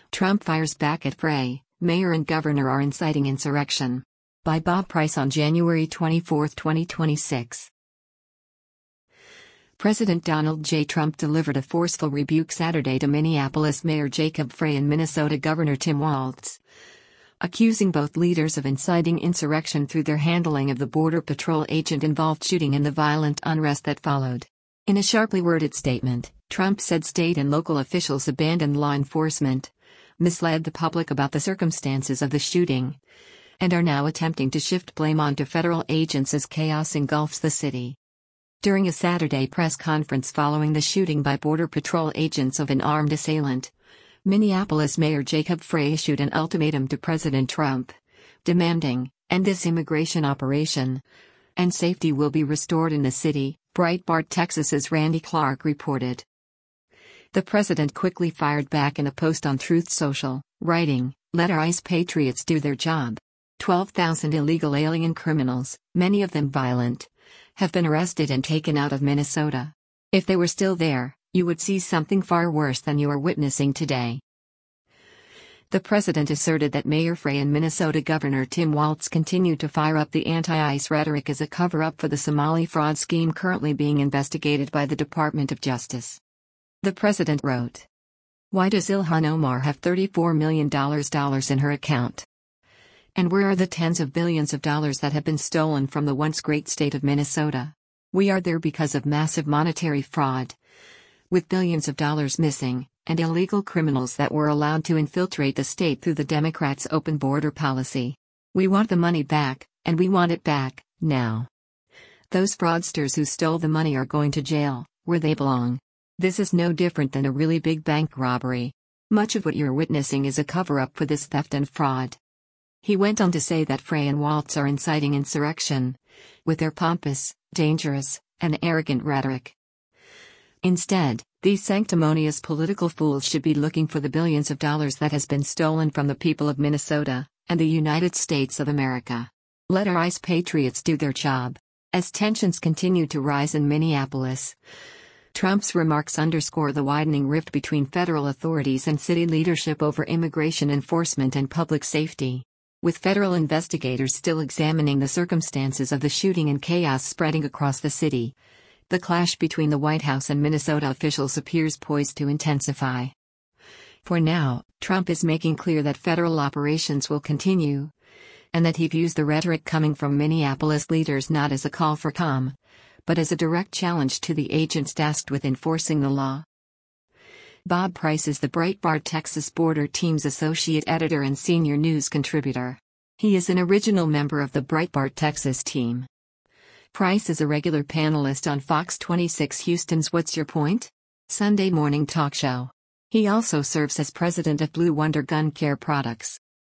Trump fires back at Frey, Mayor and Governor are inciting insurrection. By Bob Price on January 24, 2026. President Donald J. Trump delivered a forceful rebuke Saturday to Minneapolis Mayor Jacob Frey and Minnesota Governor Tim Walz, accusing both leaders of inciting insurrection through their handling of the Border Patrol agent-involved shooting and the violent unrest that followed. In a sharply worded statement, Trump said state and local officials abandoned law enforcement, misled the public about the circumstances of the shooting, and are now attempting to shift blame onto federal agents as chaos engulfs the city. During a Saturday press conference following the shooting by Border Patrol agents of an armed assailant, Minneapolis Mayor Jacob Frey issued an ultimatum to President Trump, demanding, "End this immigration operation, and safety will be restored in the city," Breitbart Texas's Randy Clark reported. The president quickly fired back in a post on Truth Social, writing, "Let our ICE patriots do their job. 12,000 illegal alien criminals, many of them violent, have been arrested and taken out of Minnesota. If they were still there, you would see something far worse than you are witnessing today." The president asserted that Mayor Frey and Minnesota Governor Tim Walz continued to fire up the anti-ICE rhetoric as a cover-up for the Somali fraud scheme currently being investigated by the Department of Justice. The president wrote, "Why does Ilhan Omar have $34 million in her account? And where are the tens of billions of dollars that have been stolen from the once great state of Minnesota? We are there because of massive monetary fraud, with billions of dollars missing, and illegal criminals that were allowed to infiltrate the state through the Democrats' open border policy. We want the money back, and we want it back, now. Those fraudsters who stole the money are going to jail, where they belong. This is no different than a really big bank robbery. Much of what you're witnessing is a cover-up for this theft and fraud." He went on to say that Frey and Walz are inciting insurrection, with their pompous, dangerous, and arrogant rhetoric. Instead, these sanctimonious political fools should be looking for the billions of dollars that has been stolen from the people of Minnesota, and the United States of America. Let our ICE patriots do their job. As tensions continue to rise in Minneapolis, Trump's remarks underscore the widening rift between federal authorities and city leadership over immigration enforcement and public safety. With federal investigators still examining the circumstances of the shooting and chaos spreading across the city, the clash between the White House and Minnesota officials appears poised to intensify. For now, Trump is making clear that federal operations will continue, and that he views the rhetoric coming from Minneapolis leaders not as a call for calm, but as a direct challenge to the agents tasked with enforcing the law. Bob Price is the Breitbart Texas Border Team's associate editor and senior news contributor. He is an original member of the Breitbart Texas team. Price is a regular panelist on Fox 26 Houston's What's Your Point? Sunday morning talk show. He also serves as president of Blue Wonder Gun Care Products.